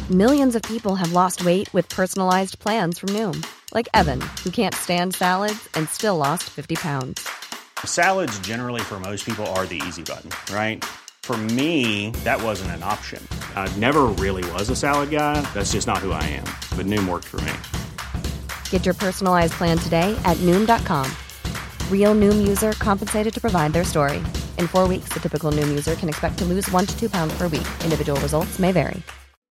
Millions of people have lost weight with personalized plans from Noom. Like Evan, who can't stand salads and still lost 50 pounds. Salads generally for most people are the easy button, right? For me, that wasn't an option. I never really was a salad guy. That's just not who I am. But Noom worked for me. Get your personalized plan today at Noom.com. Real Noom user compensated to provide their story. In 4 weeks, the typical Noom user can expect to lose 1 to 2 pounds per week. Individual results may vary.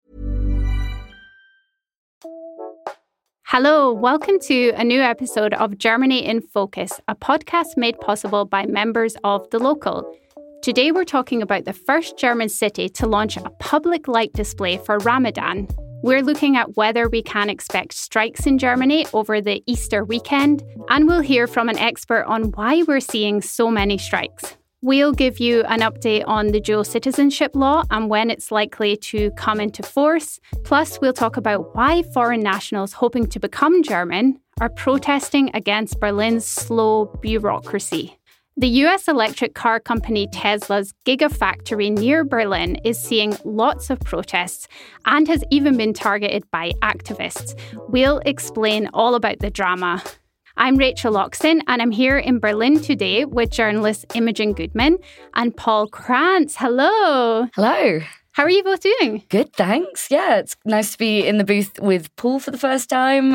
Hello, welcome to a new episode of Germany in Focus, a podcast made possible by members of The Local. Today we're talking about the first German city to launch a public light display for Ramadan. We're looking at whether we can expect strikes in Germany over the Easter weekend, and we'll hear from an expert on why we're seeing so many strikes. We'll give you an update on the dual citizenship law and when it's likely to come into force. Plus, we'll talk about why foreign nationals hoping to become German are protesting against Berlin's slow bureaucracy. The US electric car company Tesla's Gigafactory near Berlin is seeing lots of protests and has even been targeted by activists. We'll explain all about the drama. I'm Rachel Loxton, and I'm here in Berlin today with journalists Imogen Goodman and Paul Krantz. Hello. Hello. How are you both doing? Good, thanks. Yeah, it's nice to be in the booth with Paul for the first time.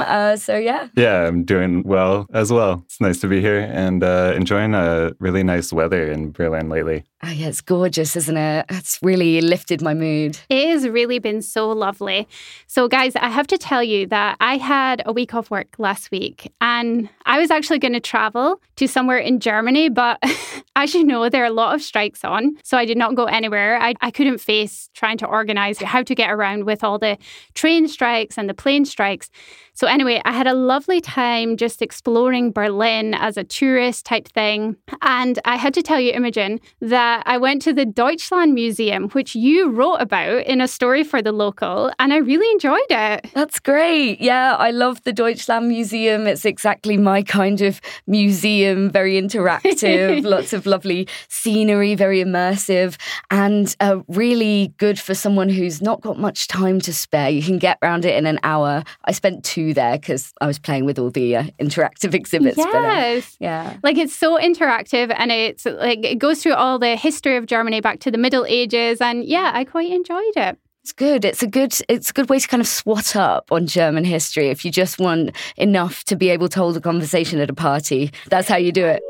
Yeah, I'm doing well as well. It's nice to be here and enjoying really nice weather in Berlin lately. Oh, yeah, it's gorgeous, isn't it? It's really lifted my mood. It has really been so lovely. So, guys, I have to tell you that I had a week off work last week and I was actually going to travel to somewhere in Germany, but as you know, there are a lot of strikes on, so I did not go anywhere. I couldn't face trying to organise how to get around with all the train strikes and the plane strikes. So anyway, I had a lovely time just exploring Berlin as a tourist type thing. And I had to tell you, Imogen, that I went to the Deutschland Museum, which you wrote about in a story for The Local, and I really enjoyed it. That's great. Yeah, I love the Deutschland Museum. It's exactly my kind of museum, very interactive, lots of lovely scenery, very immersive, and really good for someone who's not got much time to spare. You can get around it in an hour. I spent 2 there because I was playing with all the interactive exhibits. Yes. Yeah. Like, it's so interactive, and it's like it goes through all the history of Germany back to the Middle Ages, and yeah, I quite enjoyed it. It's good. It's a good way to kind of swat up on German history. If you just want enough to be able to hold a conversation at a party, that's how you do it.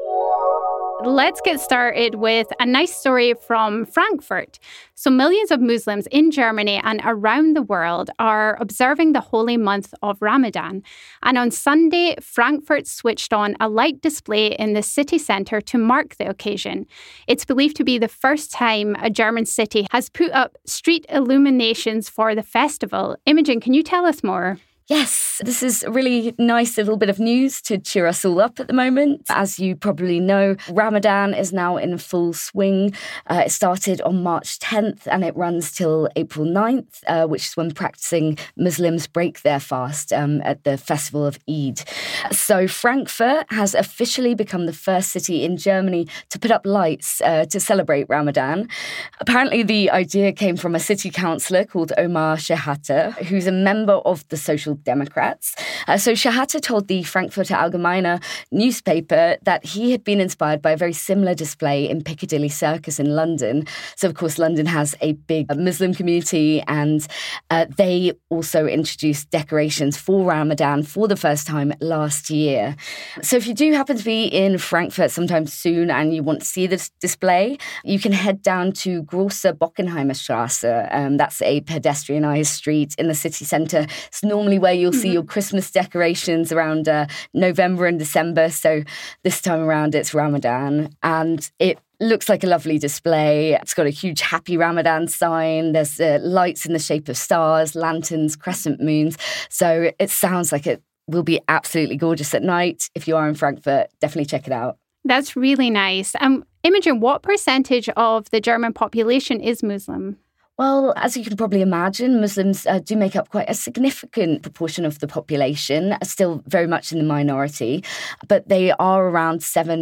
Let's get started with a nice story from Frankfurt. So millions of Muslims in Germany and around the world are observing the holy month of Ramadan. And on Sunday, Frankfurt switched on a light display in the city centre to mark the occasion. It's believed to be the first time a German city has put up street illuminations for the festival. Imogen, can you tell us more? Yes, this is a really nice little bit of news to cheer us all up at the moment. As you probably know, Ramadan is now in full swing. It started on March 10th and it runs till April 9th, which is when practicing Muslims break their fast at the festival of Eid. So Frankfurt has officially become the first city in Germany to put up lights to celebrate Ramadan. Apparently, the idea came from a city councillor called Omar Shehater, who's a member of the Social Democrats. So Shehater told the Frankfurter Allgemeine newspaper that he had been inspired by a very similar display in Piccadilly Circus in London. So, of course, London has a big Muslim community, and they also introduced decorations for Ramadan for the first time last year. So if you do happen to be in Frankfurt sometime soon and you want to see this display, you can head down to Große Bockenheimer Straße. That's a pedestrianised street in the city centre. It's normally where you'll see your Christmas decorations around November and December. So this time around it's Ramadan, and it looks like a lovely display. It's got a huge Happy Ramadan sign. There's lights in the shape of stars, lanterns, crescent moons. So it sounds like it will be absolutely gorgeous at night. If you are in Frankfurt, definitely check it out. That's really nice. Imogen, what percentage of the German population is Muslim? Well, as you can probably imagine, Muslims do make up quite a significant proportion of the population, still very much in the minority, but they are around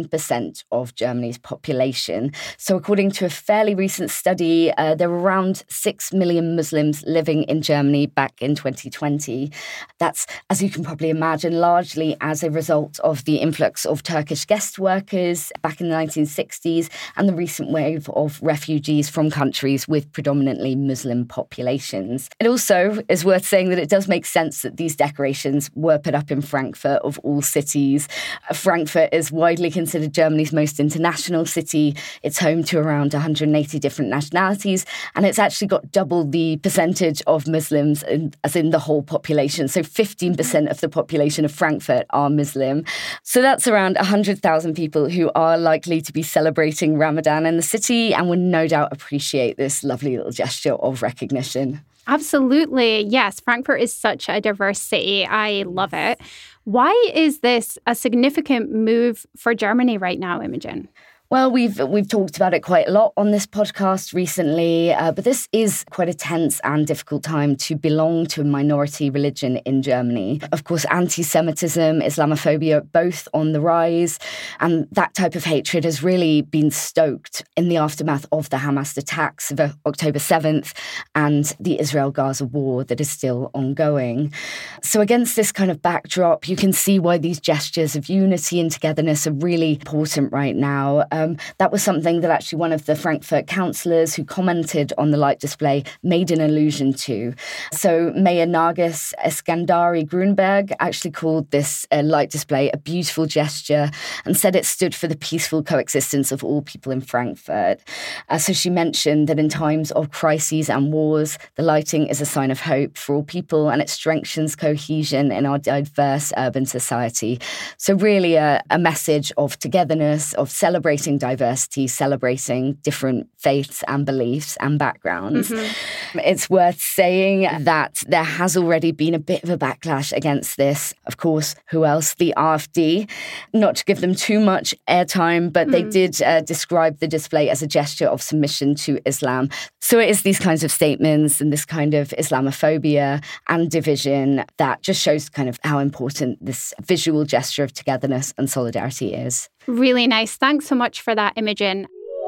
7% of Germany's population. So according to a fairly recent study, there were around 6 million Muslims living in Germany back in 2020. That's, as you can probably imagine, largely as a result of the influx of Turkish guest workers back in the 1960s and the recent wave of refugees from countries with predominantly Muslim populations. It also is worth saying that it does make sense that these decorations were put up in Frankfurt, of all cities. Frankfurt is widely considered Germany's most international city. It's home to around 180 different nationalities, and it's actually got double the percentage of Muslims as in the whole population. So 15% of the population of Frankfurt are Muslim. So that's around 100,000 people who are likely to be celebrating Ramadan in the city and would no doubt appreciate this lovely little gesture of recognition. Absolutely. Yes, Frankfurt is such a diverse city. I love it. Why is this a significant move for Germany right now, Imogen? Well, we've talked about it quite a lot on this podcast recently, but this is quite a tense and difficult time to belong to a minority religion in Germany. Of course, anti-Semitism, Islamophobia, both on the rise, and that type of hatred has really been stoked in the aftermath of the Hamas attacks of October 7th and the Israel-Gaza war that is still ongoing. So against this kind of backdrop, you can see why these gestures of unity and togetherness are really important right now. That was something that actually one of the Frankfurt councillors who commented on the light display made an allusion to. So Mayor Nargis Eskandari Grunberg actually called this light display a beautiful gesture and said it stood for the peaceful coexistence of all people in Frankfurt. So she mentioned that in times of crises and wars, the lighting is a sign of hope for all people and it strengthens cohesion in our diverse urban society. So really a message of togetherness, of celebrating diversity, celebrating different faiths and beliefs and backgrounds. Mm-hmm. It's worth saying that there has already been a bit of a backlash against this. Of course, who else? The AfD. Not to give them too much airtime, but they did describe the display as a gesture of submission to Islam. So it is these kinds of statements and this kind of Islamophobia and division that just shows kind of how important this visual gesture of togetherness and solidarity is. Really nice. Thanks so much for that, Imogen.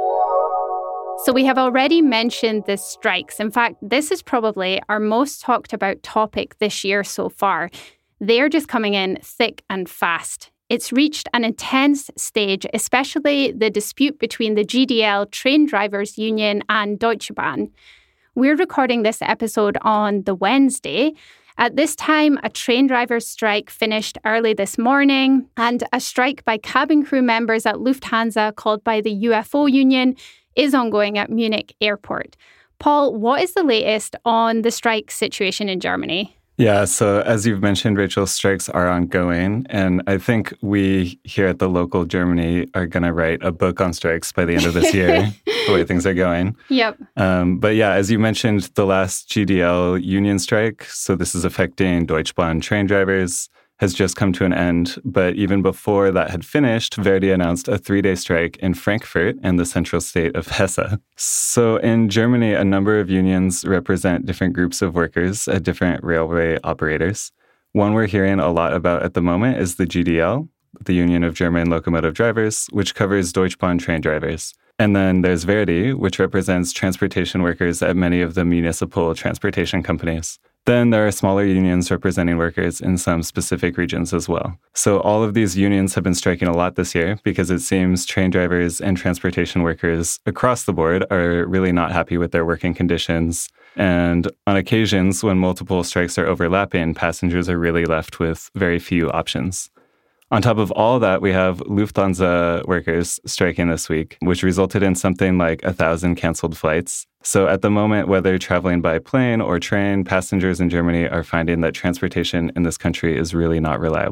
So we have already mentioned the strikes. In fact, this is probably our most talked about topic this year so far. They're just coming in thick and fast. It's reached an intense stage, especially the dispute between the GDL Train Drivers Union and Deutsche Bahn. We're recording this episode on the Wednesday. At this time, a train driver's strike finished early this morning, and a strike by cabin crew members at Lufthansa, called by the UFO union, is ongoing at Munich Airport. Paul, what is the latest on the strike situation in Germany? Yeah, so as you've mentioned, Rachel, strikes are ongoing. And I think we here at the local Germany are going to write a book on strikes by the end of this year, the way things are going. Yep. But yeah, as you mentioned, the last GDL union strike, so this is affecting Deutsche Bahn train drivers, has just come to an end. But even before that had finished, Verdi announced a 3-day strike in Frankfurt and the central state of Hesse. So in Germany, a number of unions represent different groups of workers at different railway operators. One we're hearing a lot about at the moment is the GDL, the Union of German Locomotive Drivers, which covers Deutsche Bahn train drivers. And then there's Verdi, which represents transportation workers at many of the municipal transportation companies. Then there are smaller unions representing workers in some specific regions as well. So all of these unions have been striking a lot this year because it seems train drivers and transportation workers across the board are really not happy with their working conditions. And on occasions, when multiple strikes are overlapping, passengers are really left with very few options. On top of all that, we have Lufthansa workers striking this week, which resulted in something like 1,000 canceled flights. So at the moment, whether traveling by plane or train, passengers in Germany are finding that transportation in this country is really not reliable.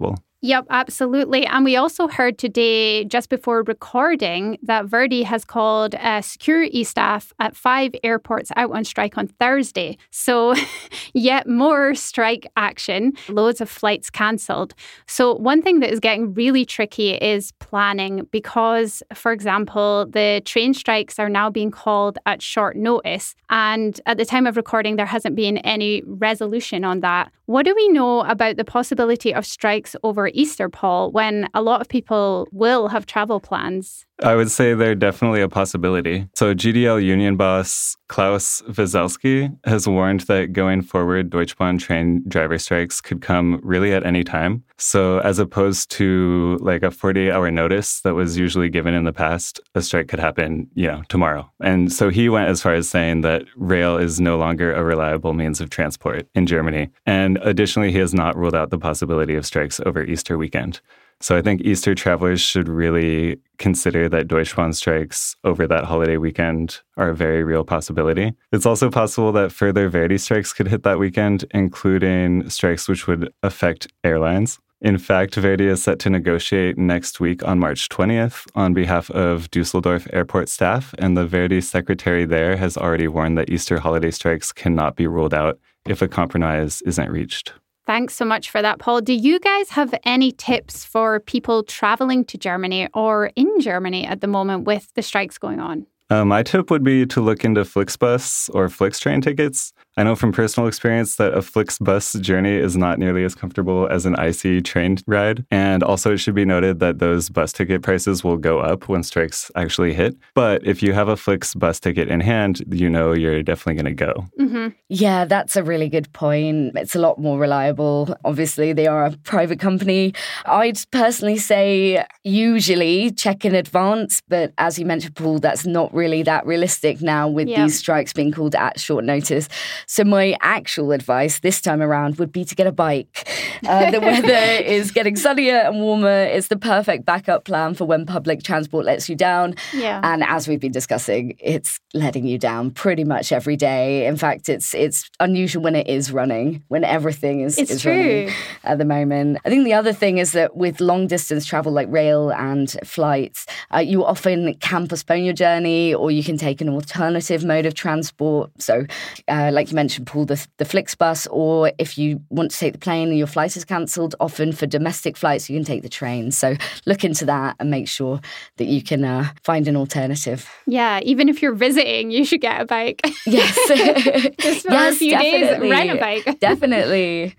Yep, absolutely. And we also heard today, just before recording, that Verdi has called security staff at 5 airports out on strike on Thursday. So yet more strike action, loads of flights cancelled. So one thing that is getting really tricky is planning because, for example, the train strikes are now being called at short notice. And at the time of recording, there hasn't been any resolution on that. What do we know about the possibility of strikes over Easter, Paul, when a lot of people will have travel plans? I would say they're definitely a possibility. So GDL union boss Klaus Wieselski has warned that going forward, Deutsche Bahn train driver strikes could come really at any time. So as opposed to like a 48-hour notice that was usually given in the past, a strike could happen, tomorrow. And so he went as far as saying that rail is no longer a reliable means of transport in Germany. And additionally, he has not ruled out the possibility of strikes over Easter weekend. So I think Easter travelers should really consider that Deutsche Bahn strikes over that holiday weekend are a very real possibility. It's also possible that further Verdi strikes could hit that weekend, including strikes which would affect airlines. In fact, Verdi is set to negotiate next week on March 20th on behalf of Dusseldorf airport staff, and the Verdi secretary there has already warned that Easter holiday strikes cannot be ruled out if a compromise isn't reached. Thanks so much for that, Paul. Do you guys have any tips for people traveling to Germany or in Germany at the moment with the strikes going on? My tip would be to look into Flixbus or Flixtrain tickets. I know from personal experience that a Flixbus journey is not nearly as comfortable as an IC train ride. And also it should be noted that those bus ticket prices will go up when strikes actually hit. But if you have a Flixbus ticket in hand, you're definitely going to go. Mm-hmm. Yeah, that's a really good point. It's a lot more reliable. Obviously, they are a private company. I'd personally say usually check in advance. But as you mentioned, Paul, that's not really that realistic now with these strikes being called at short notice. So my actual advice this time around would be to get a bike. The weather is getting sunnier and warmer. It's the perfect backup plan for when public transport lets you down. Yeah. And as we've been discussing, it's letting you down pretty much every day. In fact, it's unusual when it is running, when everything is running at the moment. I think the other thing is that with long distance travel like rail and flights, you often can postpone your journey or you can take an alternative mode of transport. So like you mentioned, Paul, the Flixbus, or if you want to take the plane and your flight is cancelled, often for domestic flights, you can take the train. So look into that and make sure that you can find an alternative. Yeah, even if you're visiting, you should get a bike. Yes. Just for a few days, rent a bike. Definitely.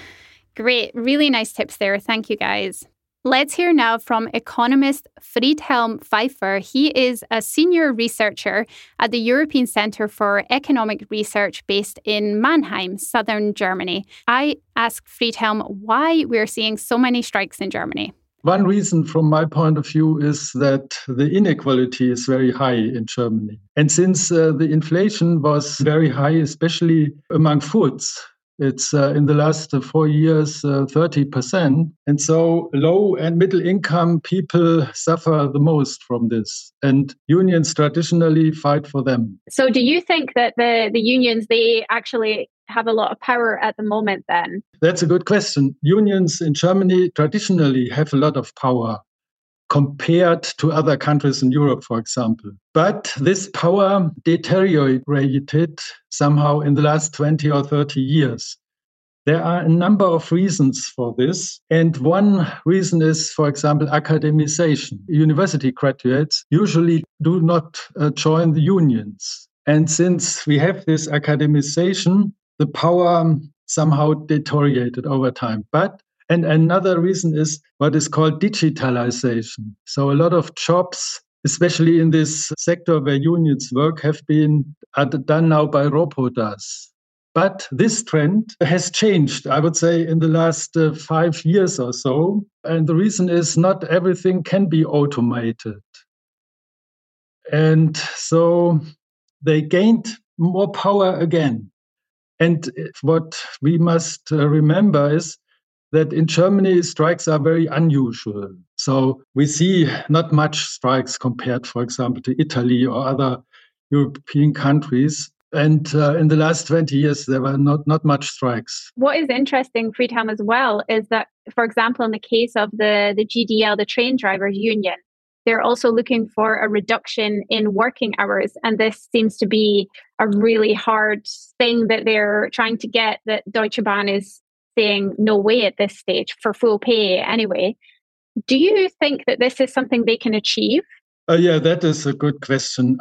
Great. Really nice tips there. Thank you, guys. Let's hear now from economist Friedhelm Pfeiffer. He is a senior researcher at the European Centre for Economic Research based in Mannheim, southern Germany. I asked Friedhelm why we're seeing so many strikes in Germany. One reason from my point of view is that the inequality is very high in Germany. And since the inflation was very high, especially among foods, it's in the last 4 years, 30%. And so low and middle income people suffer the most from this. And unions traditionally fight for them. So do you think that the unions, they actually have a lot of power at the moment then? That's a good question. Unions in Germany traditionally have a lot of power compared to other countries in Europe, for example. But this power deteriorated somehow in the last 20 or 30 years. There are a number of reasons for this. And one reason is, for example, academization. University graduates usually do not join the unions. And since we have this academization, the power somehow deteriorated over time. And another reason is what is called digitalization. So a lot of jobs, especially in this sector where unions work, are done now by robots. But this trend has changed, I would say, in the last 5 years or so. And the reason is not everything can be automated. And so they gained more power again. And what we must remember is that in Germany, strikes are very unusual. So we see not much strikes compared, for example, to Italy or other European countries. And in the last 20 years, there were not much strikes. What is interesting, Friedhelm, as well, is that, for example, in the case of the GDL, the train drivers union, they're also looking for a reduction in working hours. And this seems to be a really hard thing that they're trying to get, that Deutsche Bahn is saying no way at this stage for full pay anyway. Do you think that this is something they can achieve? Yeah, that is a good question.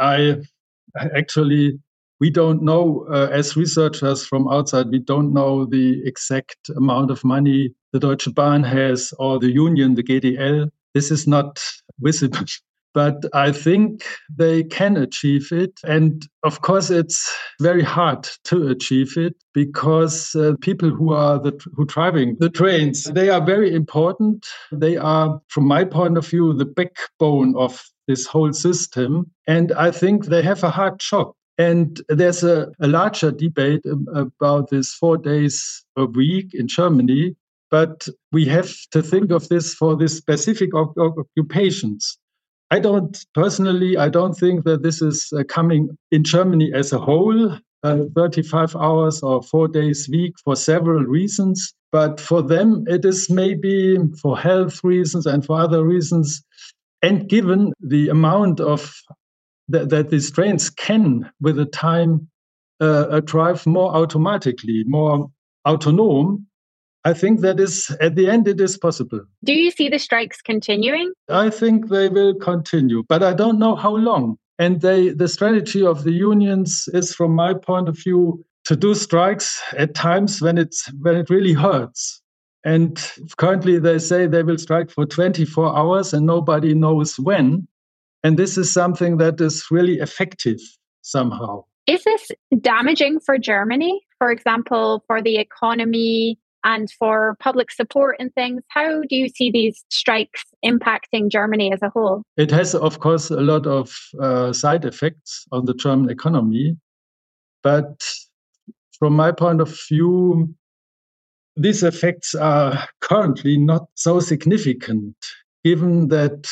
We don't know, as researchers from outside, we don't know the exact amount of money the Deutsche Bahn has or the union, the GDL. This is not visible, but I think they can achieve it. And of course, it's very hard to achieve it because people who driving the trains, they are very important. They are, from my point of view, the backbone of this whole system. And I think they have a hard job. And there's a larger debate about this 4 days a week in Germany, but we have to think of this for this specific occupations. I don't think that this is coming in Germany as a whole, 35 hours or 4 days a week for several reasons. But for them, it is maybe for health reasons and for other reasons. And given the amount of that these trains can, with the time, drive more automatically, more autonomous, I think that is, at the end, it is possible. Do you see the strikes continuing? I think they will continue, but I don't know how long. And the strategy of the unions is, from my point of view, to do strikes at times when it really hurts. And currently they say they will strike for 24 hours and nobody knows when. And this is something that is really effective somehow. Is this damaging for Germany, for example, for the economy and for public support and things? How do you see these strikes impacting Germany as a whole? It has, of course, a lot of side effects on the German economy. But from my point of view, these effects are currently not so significant, given that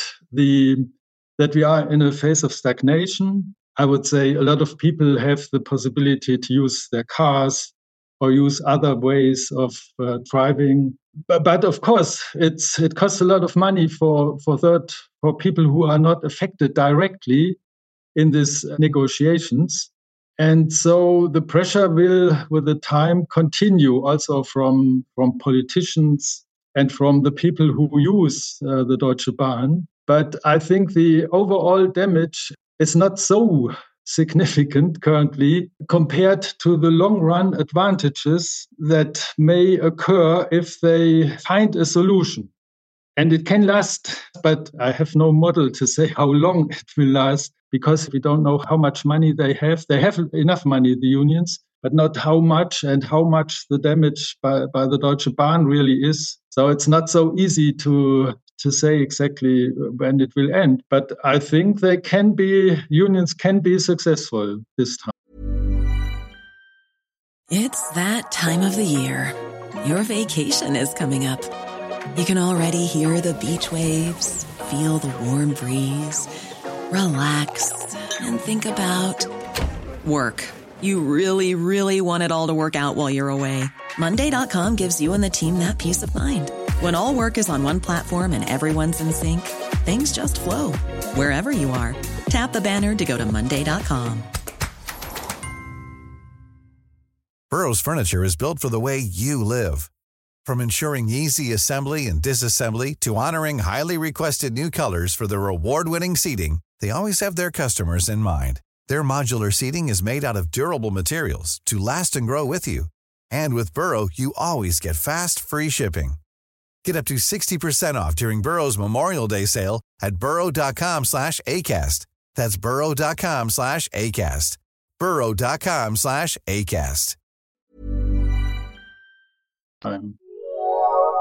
we are in a phase of stagnation. I would say a lot of people have the possibility to use their cars or use other ways of driving. But of course, it costs a lot of money for people who are not affected directly in these negotiations. And so the pressure will, with the time, continue also from politicians and from the people who use the Deutsche Bahn. But I think the overall damage is not so significant currently compared to the long-run advantages that may occur if they find a solution. And it can last, but I have no model to say how long it will last because we don't know how much money they have. They have enough money, the unions, but not how much and how much the damage by the Deutsche Bahn really is. So it's not so easy to say exactly when it will end. But I think unions can be successful this time. It's that time of the year. Your vacation is coming up. You can already hear the beach waves, feel the warm breeze, relax, and think about work. You really, really want it all to work out while you're away. Monday.com gives you and the team that peace of mind. When all work is on one platform and everyone's in sync, things just flow. Wherever you are, tap the banner to go to Monday.com. Burrow's furniture is built for the way you live. From ensuring easy assembly and disassembly to honoring highly requested new colors for their award-winning seating, they always have their customers in mind. Their modular seating is made out of durable materials to last and grow with you. And with Burrow, you always get fast, free shipping. Get up to 60% off during Burrow's Memorial Day sale at burrow.com/ACAST. That's burrow.com/ACAST. burrow.com/ACAST.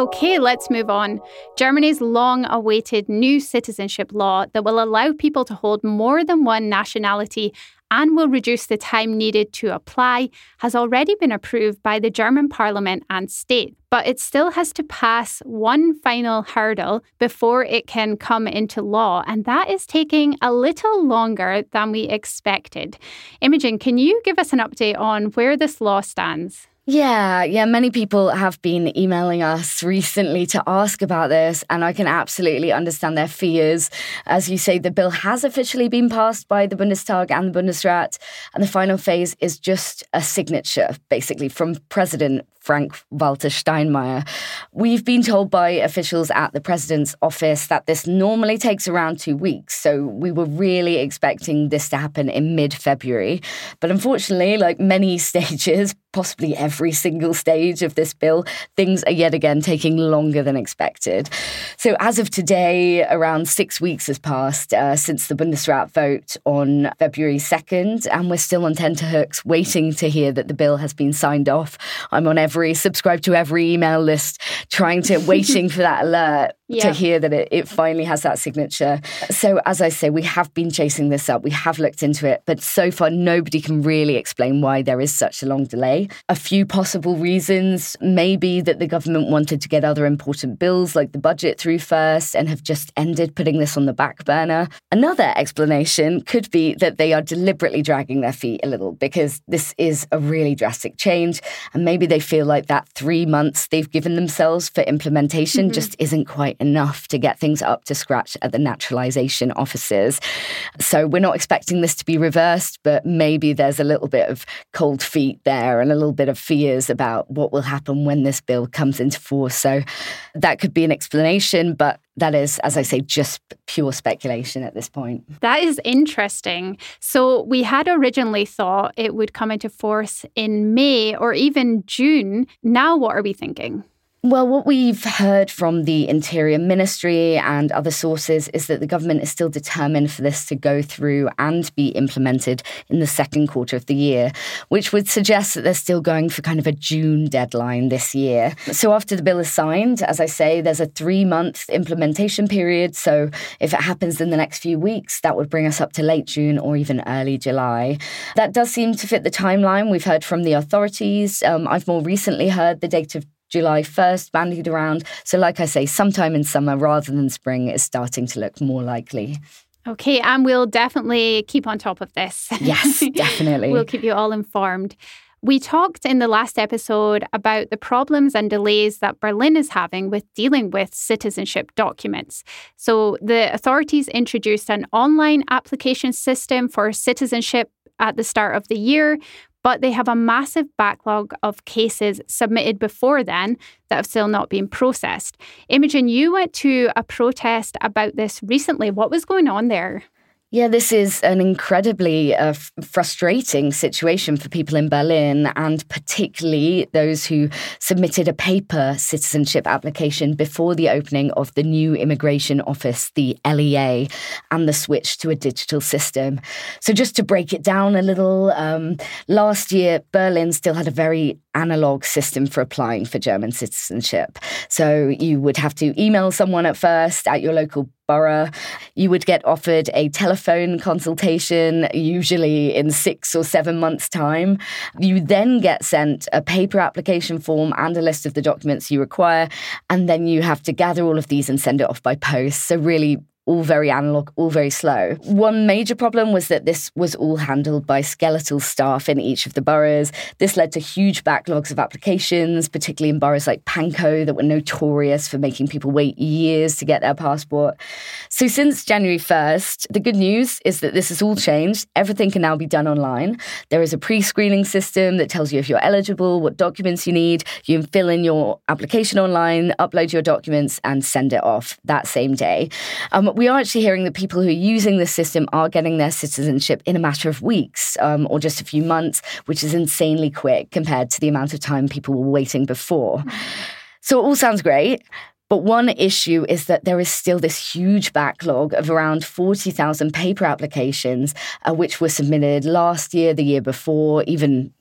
Okay, let's move on. Germany's long-awaited new citizenship law that will allow people to hold more than one nationality and will reduce the time needed to apply has already been approved by the German parliament and state. But it still has to pass one final hurdle before it can come into law, and that is taking a little longer than we expected. Imogen, can you give us an update on where this law stands? Yeah, many people have been emailing us recently to ask about this, and I can absolutely understand their fears. As you say, the bill has officially been passed by the Bundestag and the Bundesrat, and the final phase is just a signature, basically, from President Frank-Walter Steinmeier. We've been told by officials at the president's office that this normally takes around 2 weeks, so we were really expecting this to happen in mid-February. But unfortunately, like many stages, possibly every single stage of this bill, things are yet again taking longer than expected. So as of today, around 6 weeks has passed since the Bundesrat vote on February 2nd, and we're still on tenterhooks waiting to hear that the bill has been signed off. I'm on subscribed to every email list, waiting for that alert to hear that it finally has that signature. So as I say, we have been chasing this up. We have looked into it, but so far nobody can really explain why there is such a long delay. A few possible reasons, maybe that the government wanted to get other important bills like the budget through first and have just ended putting this on the back burner. Another explanation could be that they are deliberately dragging their feet a little because this is a really drastic change, and maybe they feel like that 3 months they've given themselves for implementation just isn't quite enough to get things up to scratch at the naturalisation offices. So we're not expecting this to be reversed, but maybe there's a little bit of cold feet there and a little bit of fears about what will happen when this bill comes into force. So that could be an explanation, but that is, as I say, just pure speculation at this point. That is interesting. So we had originally thought it would come into force in May or even June. Now what are we thinking? Well, what we've heard from the Interior Ministry and other sources is that the government is still determined for this to go through and be implemented in the second quarter of the year, which would suggest that they're still going for kind of a June deadline this year. So after the bill is signed, as I say, there's a 3-month implementation period. So if it happens in the next few weeks, that would bring us up to late June or even early July. That does seem to fit the timeline we've heard from the authorities. I've more recently heard the date of July 1st bandied around. So like I say, sometime in summer rather than spring is starting to look more likely. Okay, and we'll definitely keep on top of this. Yes, definitely. We'll keep you all informed. We talked in the last episode about the problems and delays that Berlin is having with dealing with citizenship documents. So the authorities introduced an online application system for citizenship at the start of the year, but they have a massive backlog of cases submitted before then that have still not been processed. Imogen, you went to a protest about this recently. What was going on there? Yeah, this is an incredibly frustrating situation for people in Berlin, and particularly those who submitted a paper citizenship application before the opening of the new immigration office, the LEA, and the switch to a digital system. So just to break it down a little, last year, Berlin still had a very analog system for applying for German citizenship. So you would have to email someone at first at your local borough. You would get offered a telephone consultation, usually in 6 or 7 months' time. You then get sent a paper application form and a list of the documents you require, and then you have to gather all of these and send it off by post. So really, all very analog, all very slow. One major problem was that this was all handled by skeletal staff in each of the boroughs. This led to huge backlogs of applications, particularly in boroughs like Pankow that were notorious for making people wait years to get their passport. So since January 1st, the good news is that this has all changed. Everything can now be done online. There is a pre-screening system that tells you if you're eligible, what documents you need. You can fill in your application online, upload your documents, and send it off that same day. We are actually hearing that people who are using this system are getting their citizenship in a matter of weeks or just a few months, which is insanely quick compared to the amount of time people were waiting before. So it all sounds great. But one issue is that there is still this huge backlog of around 40,000 paper applications, which were submitted last year, the year before, even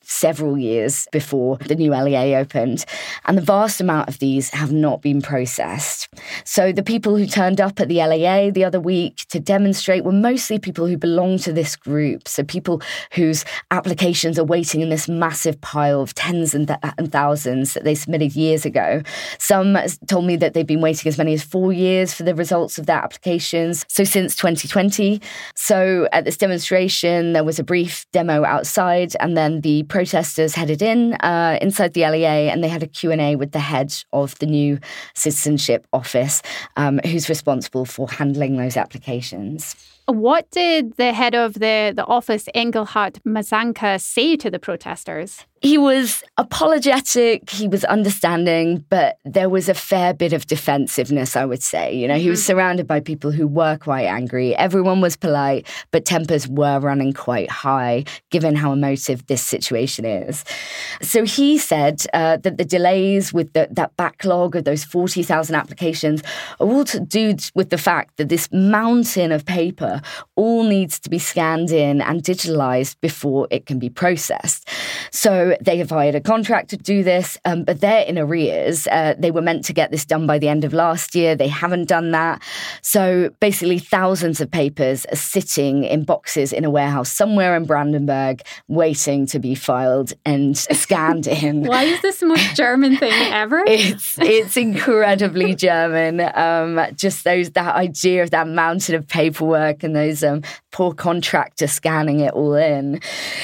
several years before the new LEA opened. And the vast amount of these have not been processed. So the people who turned up at the LEA the other week to demonstrate were mostly people who belong to this group. So people whose applications are waiting in this massive pile of tens and thousands that they submitted years ago. Some told me that they've been waiting as many as 4 years for the results of their applications. So since 2020. So at this demonstration, there was a brief demo outside, and then the protesters headed inside the LEA, and they had a Q&A with the head of the new citizenship office, who's responsible for handling those applications. What did the head of the office, Engelhard Mazanka, say to the protesters? He was apologetic, he was understanding, but there was a fair bit of defensiveness, I would say. You know, he was surrounded by people who were quite angry. Everyone was polite, but tempers were running quite high, given how emotive this situation is. So he said that the delays with that backlog of those 40,000 applications are all to do with the fact that this mountain of paper all needs to be scanned in and digitalized before it can be processed. So they have hired a contractor to do this, but they're in arrears. They were meant to get this done by the end of last year. They haven't done that. So basically thousands of papers are sitting in boxes in a warehouse somewhere in Brandenburg waiting to be filed and scanned in. Why is this the most German thing ever? It's incredibly German. Just that idea of that mountain of paperwork and those poor contractors scanning it all in.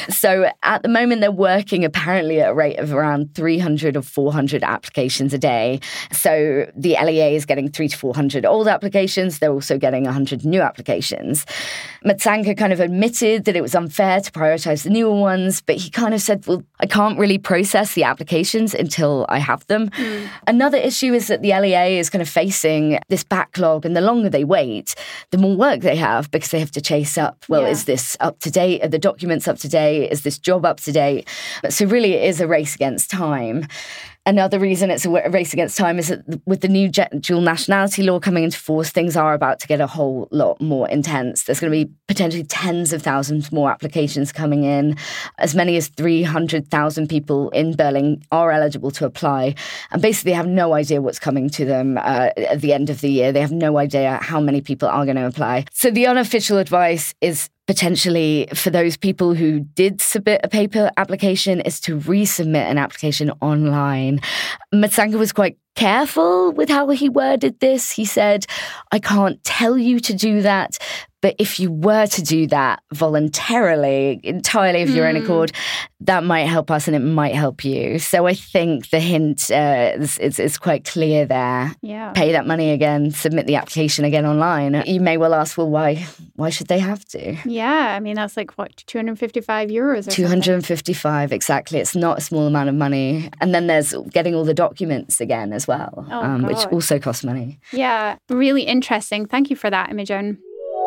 So at the moment, they're working apparently at a rate of around 300 or 400 applications a day. So the LEA is getting 300 to 400 old applications. They're also getting 100 new applications. Mazanka kind of admitted that it was unfair to prioritize the newer ones, but he kind of said, well, I can't really process the applications until I have them. Another issue is that the LEA is kind of facing this backlog, and the longer they wait, the more work they have because they have to chase up, well, is this up to date? Are the documents up to date? Is this job up to date? So really it is a race against time. Another reason it's a race against time is that with the new dual nationality law coming into force, things are about to get a whole lot more intense. There's going to be potentially tens of thousands more applications coming in. As many as 300,000 people in Berlin are eligible to apply, and basically have no idea what's coming to them at the end of the year. They have no idea how many people are going to apply. So the unofficial advice is potentially for those people who did submit a paper application is to resubmit an application online. Mazanka was quite careful with how he worded this. He said, I can't tell you to do that, but if you were to do that voluntarily, entirely of your own accord, that might help us and it might help you. So I think the hint is quite clear there. Yeah. Pay Pay that money again, submit the application again online. You may well ask, well, why should they have to? Yeah, I mean, that's like, what, 255 euros or 255, something? Exactly. It's not a small amount of money. And then there's getting all the documents again as well, which also costs money. Yeah, really interesting. Thank you for that, Imogen.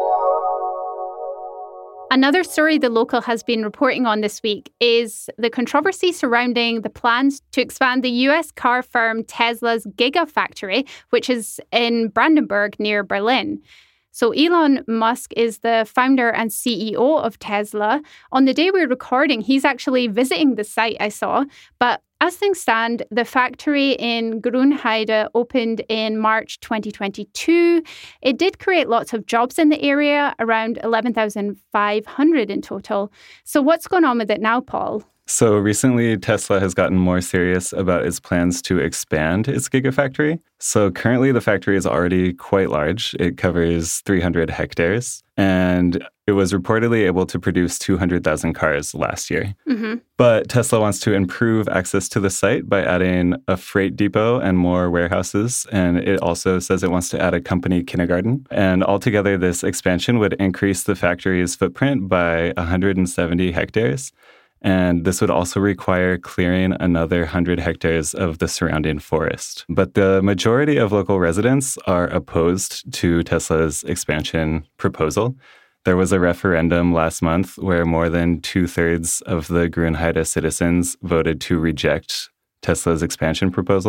Another story The Local has been reporting on this week is the controversy surrounding the plans to expand the US car firm Tesla's Gigafactory, which is in Brandenburg near Berlin. So Elon Musk is the founder and CEO of Tesla. On the day we're recording, he's actually visiting the site, I saw. But as things stand, the factory in Grünheide opened in March 2022. It did create lots of jobs in the area, around 11,500 in total. So what's going on with it now, Paul? So recently, Tesla has gotten more serious about its plans to expand its Gigafactory. So currently, the factory is already quite large. It covers 300 hectares, and it was reportedly able to produce 200,000 cars last year. But Tesla wants to improve access to the site by adding a freight depot and more warehouses. And it also says it wants to add a company kindergarten. And altogether, this expansion would increase the factory's footprint by 170 hectares. And this would also require clearing another 100 hectares of the surrounding forest. But the majority of local residents are opposed to Tesla's expansion proposal. There was a referendum last month where more than 2/3 of the Grünheide citizens voted to reject Tesla's expansion proposal.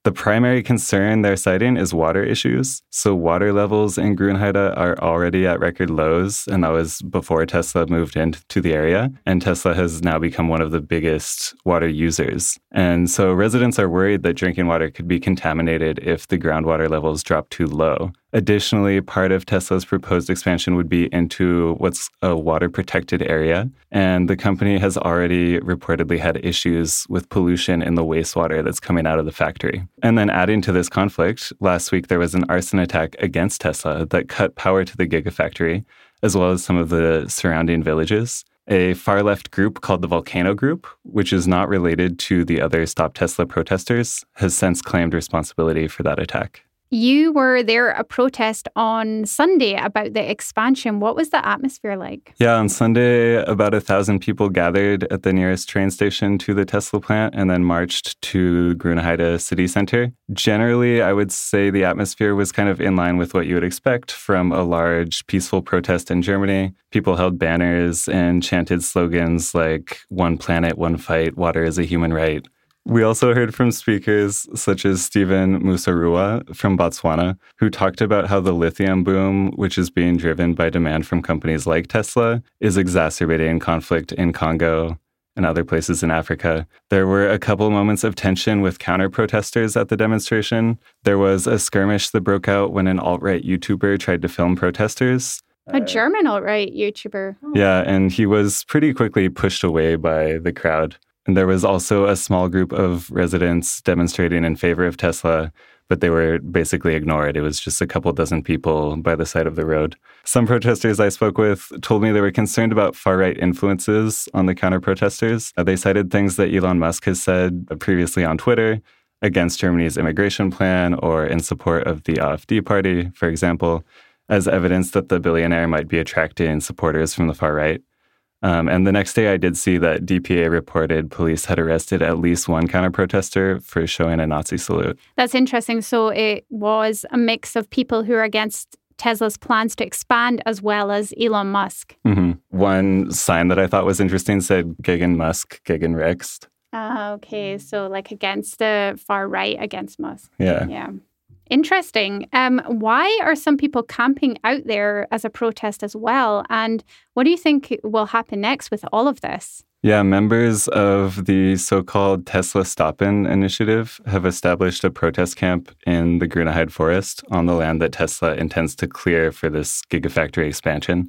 The primary concern they're citing is water issues. So water levels in Grünheide are already at record lows, and that was before Tesla moved into the area. And Tesla has now become one of the biggest water users. And so residents are worried that drinking water could be contaminated if the groundwater levels drop too low. Additionally, part of Tesla's proposed expansion would be into what's a water-protected area, and the company has already reportedly had issues with pollution in the wastewater that's coming out of the factory. And then adding to this conflict, last week there was an arson attack against Tesla that cut power to the Gigafactory, as well as some of the surrounding villages. A far-left group called the Volcano Group, which is not related to the other Stop Tesla protesters, has since claimed responsibility for that attack. You were there at a protest on Sunday about the expansion. What was the atmosphere like? Yeah, on Sunday, about 1,000 people gathered at the nearest train station to the Tesla plant and then marched to Grünheide city center. Generally, I would say the atmosphere was kind of in line with what you would expect from a large, peaceful protest in Germany. People held banners and chanted slogans like "One planet, one fight, water is a human right." We also heard from speakers such as Stephen Musarua from Botswana, who talked about how the lithium boom, which is being driven by demand from companies like Tesla, is exacerbating conflict in Congo and other places in Africa. There were a couple moments of tension with counter-protesters at the demonstration. There was a skirmish that broke out when an alt-right YouTuber tried to film protesters. A German alt-right YouTuber. Yeah, and he was pretty quickly pushed away by the crowd. And there was also a small group of residents demonstrating in favor of Tesla, but they were basically ignored. It was just a couple dozen people by the side of the road. Some protesters I spoke with told me they were concerned about far-right influences on the counter-protesters. They cited things that Elon Musk has said previously on Twitter against Germany's immigration plan or in support of the AfD party, for example, as evidence that the billionaire might be attracting supporters from the far right. And the next day, I did see that DPA reported police had arrested at least one counter-protester for showing a Nazi salute. That's interesting. So it was a mix of people who are against Tesla's plans to expand as well as Elon Musk. Mm-hmm. One sign that I thought was interesting said Gegen Musk, Gegen Recht. Okay. So like against the far right, against Musk. Yeah. Interesting. Why are some people camping out there as a protest as well? And what do you think will happen next with all of this? Yeah, members of the so-called Tesla Stop-In initiative have established a protest camp in the Grünheide forest on the land that Tesla intends to clear for this Gigafactory expansion.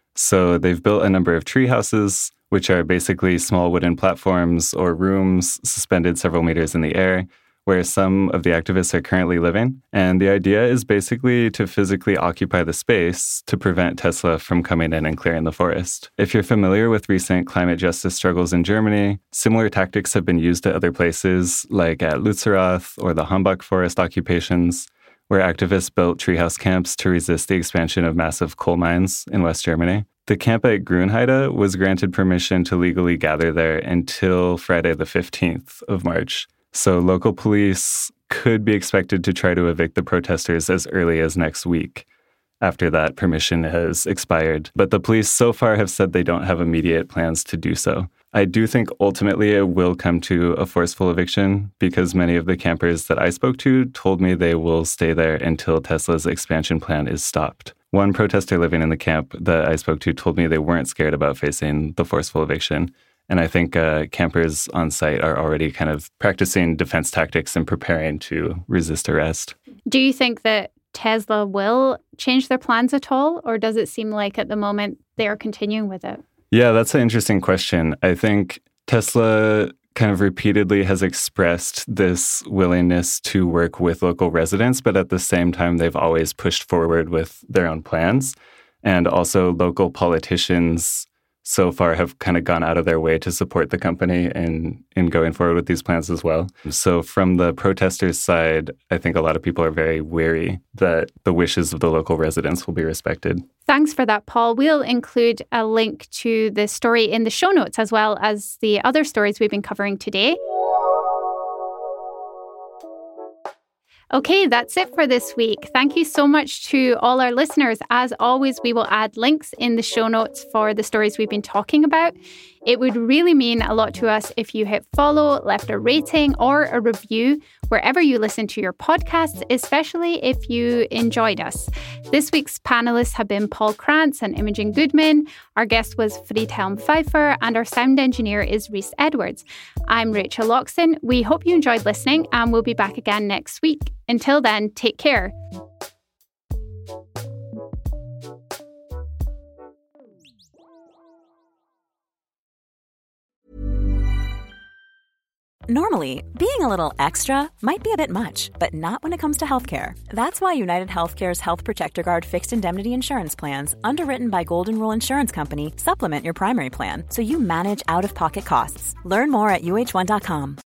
So they've built a number of tree houses, which are basically small wooden platforms or rooms suspended several meters in the air, where some of the activists are currently living. And the idea is basically to physically occupy the space to prevent Tesla from coming in and clearing the forest. If you're familiar with recent climate justice struggles in Germany, similar tactics have been used at other places, like at Lützerath or the Hambach forest occupations, where activists built treehouse camps to resist the expansion of massive coal mines in West Germany. The camp at Grünheide was granted permission to legally gather there until Friday the 15th of March. So local police could be expected to try to evict the protesters as early as next week after that permission has expired. But the police so far have said they don't have immediate plans to do so. I do think ultimately it will come to a forceful eviction because many of the campers that I spoke to told me they will stay there until Tesla's expansion plan is stopped. One protester living in the camp that I spoke to told me they weren't scared about facing the forceful eviction. And I think campers on site are already kind of practicing defense tactics and preparing to resist arrest. Do you think that Tesla will change their plans at all? Or does it seem like at the moment they are continuing with it? Yeah, that's an interesting question. I think Tesla kind of repeatedly has expressed this willingness to work with local residents, but at the same time, they've always pushed forward with their own plans. And also local politicians so far have kind of gone out of their way to support the company in going forward with these plans as well. So from the protesters' side, I think a lot of people are very wary that the wishes of the local residents will be respected. Thanks for that, Paul. We'll include a link to the story in the show notes as well as the other stories we've been covering today. Okay, that's it for this week. Thank you so much to all our listeners. As always, we will add links in the show notes for the stories we've been talking about. It would really mean a lot to us if you hit follow, left a rating or a review wherever you listen to your podcasts, especially if you enjoyed us. This week's panelists have been Paul Krantz and Imogen Goodman. Our guest was Friedhelm Pfeiffer and our sound engineer is Rhys Edwards. I'm Rachel Loxton. We hope you enjoyed listening and we'll be back again next week. Until then, take care. Normally, being a little extra might be a bit much, but not when it comes to healthcare. That's why United Healthcare's Health Protector Guard fixed indemnity insurance plans, underwritten by Golden Rule Insurance Company, supplement your primary plan so you manage out-of-pocket costs. Learn more at uh1.com.